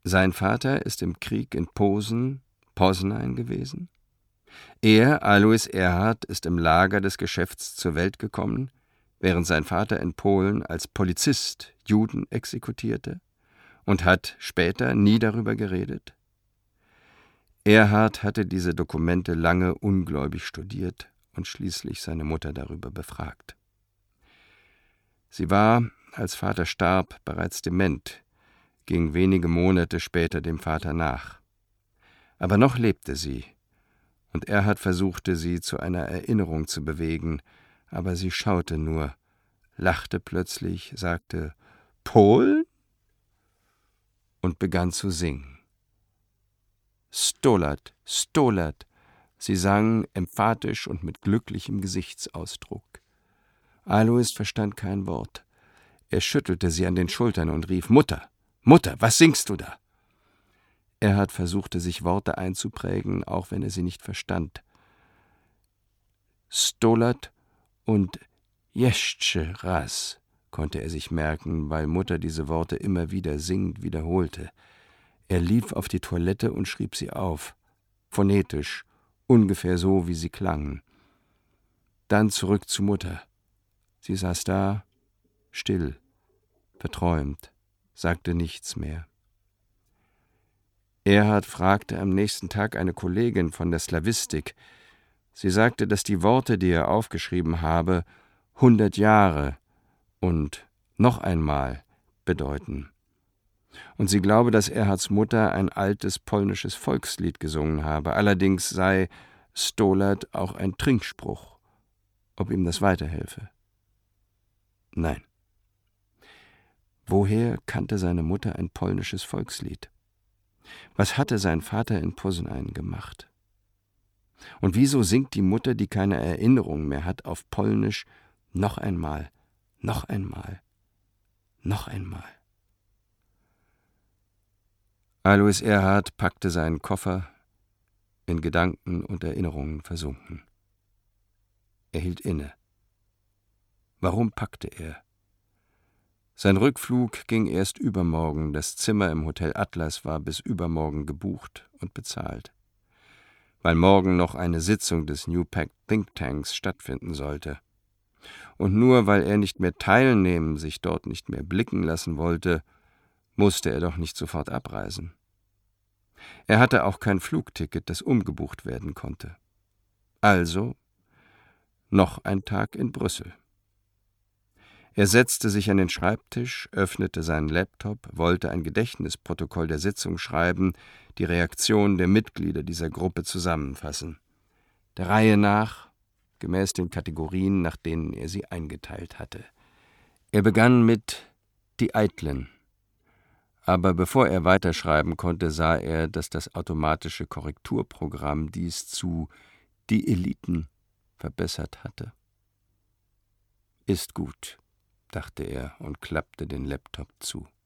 Sein Vater ist im Krieg in Poznan gewesen. Er, Alois Erhard, ist im Lager des Geschäfts zur Welt gekommen, während sein Vater in Polen als Polizist Juden exekutierte, und hat später nie darüber geredet. Erhard hatte diese Dokumente lange ungläubig studiert und schließlich seine Mutter darüber befragt. Sie war, als Vater starb, bereits dement, ging wenige Monate später dem Vater nach. Aber noch lebte sie, und Erhard versuchte, sie zu einer Erinnerung zu bewegen, aber sie schaute nur, lachte plötzlich, sagte »Polen?« und begann zu singen. »Stolat, Stolat«, sie sang emphatisch und mit glücklichem Gesichtsausdruck. Alois verstand kein Wort. Er schüttelte sie an den Schultern und rief, »Mutter, Mutter, was singst du da?« Erhard versuchte, sich Worte einzuprägen, auch wenn er sie nicht verstand. »Stolat« und »Jeszcze raz« konnte er sich merken, weil Mutter diese Worte immer wieder singend wiederholte. Er lief auf die Toilette und schrieb sie auf, phonetisch, ungefähr so, wie sie klangen. Dann zurück zu Mutter. Sie saß da, still, verträumt, sagte nichts mehr. Erhard fragte am nächsten Tag eine Kollegin von der Slawistik. Sie sagte, dass die Worte, die er aufgeschrieben habe, 100 Jahre und noch einmal bedeuten. Und sie glaube, dass Erhards Mutter ein altes polnisches Volkslied gesungen habe. Allerdings sei Stolat auch ein Trinkspruch, ob ihm das weiterhelfe. Nein. Woher kannte seine Mutter ein polnisches Volkslied? Was hatte sein Vater in Poznan gemacht? Und wieso singt die Mutter, die keine Erinnerung mehr hat, auf Polnisch noch einmal, noch einmal, noch einmal? Alois Erhard packte seinen Koffer, in Gedanken und Erinnerungen versunken. Er hielt inne. Warum packte er? Sein Rückflug ging erst übermorgen, das Zimmer im Hotel Atlas war bis übermorgen gebucht und bezahlt, weil morgen noch eine Sitzung des New Pact Think Tanks stattfinden sollte. Und nur weil er nicht mehr teilnehmen, sich dort nicht mehr blicken lassen wollte, musste er doch nicht sofort abreisen. Er hatte auch kein Flugticket, das umgebucht werden konnte. Also noch ein Tag in Brüssel. Er setzte sich an den Schreibtisch, öffnete seinen Laptop, wollte ein Gedächtnisprotokoll der Sitzung schreiben, die Reaktion der Mitglieder dieser Gruppe zusammenfassen. Der Reihe nach, gemäß den Kategorien, nach denen er sie eingeteilt hatte. Er begann mit »Die Eitlen«. Aber bevor er weiterschreiben konnte, sah er, dass das automatische Korrekturprogramm dies zu »Die Eliten« verbessert hatte. »Ist gut«, dachte er und klappte den Laptop zu.